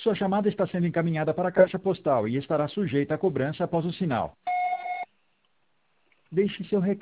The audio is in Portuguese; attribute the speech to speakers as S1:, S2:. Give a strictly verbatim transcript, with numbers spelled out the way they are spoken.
S1: Sua chamada está sendo encaminhada para a caixa postal e estará sujeita a cobrança após o sinal. Deixe seu recado.